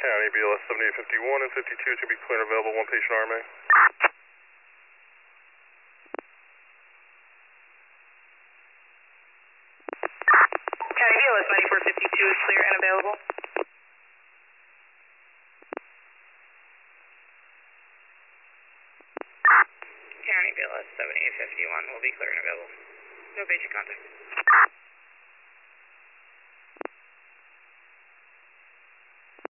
County BLS 7851 and 52 to be clear and available, one patient RMA. County BLS 9452 is clear and available. County BLS 7851 will be clear and available. No patient contact.